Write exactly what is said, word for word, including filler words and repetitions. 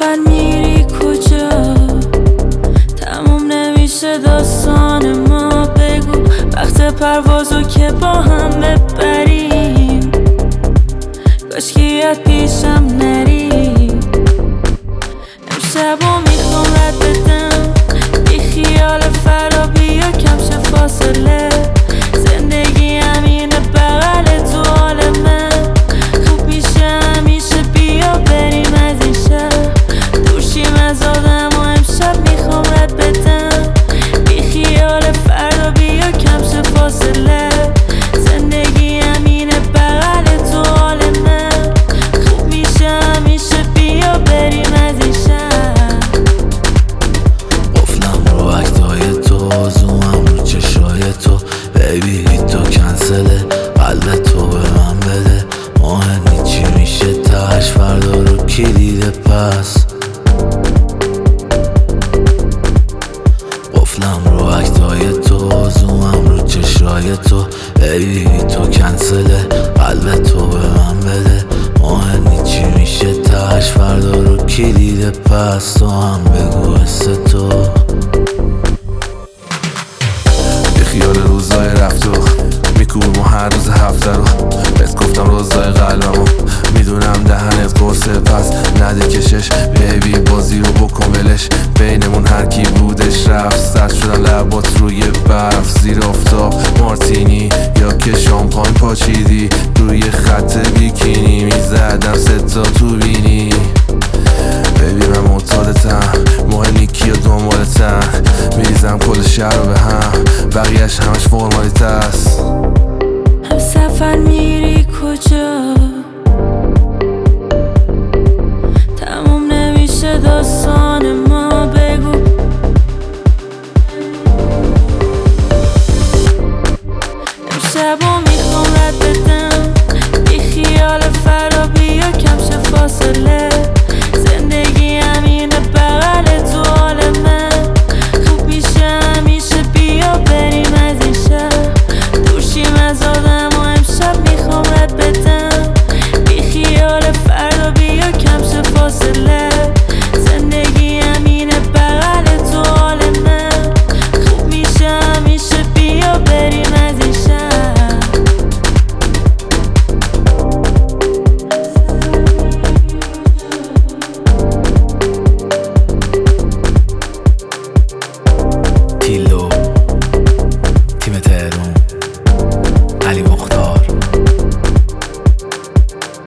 سفر میری کجا؟ تموم نمیشه داستان ما، بگو وقت پروازو که با هم ببریم، کاشکی یاد پیشم نری. امشبو میخوام رد بدم بی خیال فردا، بیا کم شه فاصله، زندگی همینه بغل تو حال من، خوب میشه همیشه، بیا بریم از این شهر، دور شیم از آدم و امشب میخوام رد بدم بی خیال فردا، بیا کم شه فاصله، زندگی همینه بغل تو حال من، خوب میشه همیشه، بیا بریم از این شهر. قفلم رو اکتای تو، زومم رو چشای تو، بیبی تو کنسله، قلب تو به من بده، مهم چی میشه تاش، فردا رو کلید پس. قفلم رو اکتای تو، زومم رو چشای تو، بیبی تو کنسله، قلب تو به من بده، مهم چی میشه تاش، فردا رو کلید پس. تو هم بگو حس تو خیال روزای رفت و میکوبم هر روز هفته رو، بهت گفتم روزای قلبمو، میدونم دهنت قرصه پس نده کشش، بیبی بازی رو بکن ولش، بینمون هر کی بودش رفت، سرد شدن لبات روی برف، زیر آفتاب مارتینی یا که شامپاین پاچیدی، روی خط بیکینی میزدم ستا تو بینی، بیبی من معتادتم، مهم نیکی و دنبالتم، میریزم کل شهر رو به هم، بقیهش همش فرمالیت است. هم سفر میری کجا؟ تموم نمیشه داستان ما، بگو امشبو میخوام رد بدم بی خیال فردا، بیا کم شه فاصله، زندگی همینه بغل تو حال من، خوب میشه همیشه، بیا بریم از این شهر، دور شیم از آدم و امشب میخوام رد بدم بی خیال فردا، بیا کم شه فاصله، زندگی همینه بغل تو حال من، خوب میشه همیشه، بیا بریم از این شهر. تیلو تیم تهران علی مختار.